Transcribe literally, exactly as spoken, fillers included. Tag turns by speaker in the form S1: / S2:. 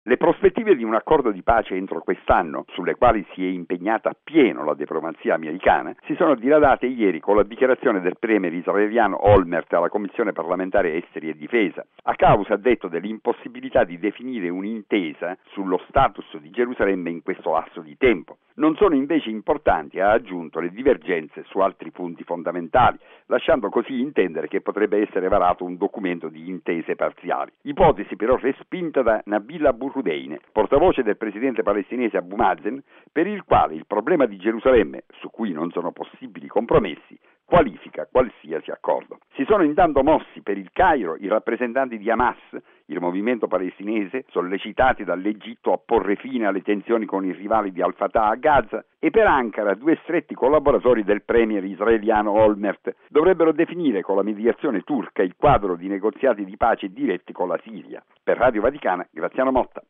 S1: Le prospettive di un accordo di pace entro quest'anno, sulle quali si è impegnata appieno la diplomazia americana, si sono diradate ieri con la dichiarazione del premier israeliano Olmert alla Commissione parlamentare esteri e difesa, a causa, ha detto, dell'impossibilità di definire un'intesa sullo status di Gerusalemme in questo lasso di tempo. Non sono invece importanti, ha aggiunto, le divergenze su altri punti fondamentali, lasciando così intendere che potrebbe essere varato un documento di intese parziali. Ipotesi però respinta da Nabil Abu Rudein, portavoce del presidente palestinese Abu Mazen, per il quale il problema di Gerusalemme, su cui non sono possibili compromessi, qualifica qualsiasi accordo. Si sono intanto mossi per il Cairo i rappresentanti di Hamas, il movimento palestinese, sollecitati dall'Egitto a porre fine alle tensioni con i rivali di Al-Fatah a Gaza, e per Ankara due stretti collaboratori del premier israeliano Olmert dovrebbero definire con la mediazione turca il quadro di negoziati di pace diretti con la Siria. Per Radio Vaticana, Graziano Motta.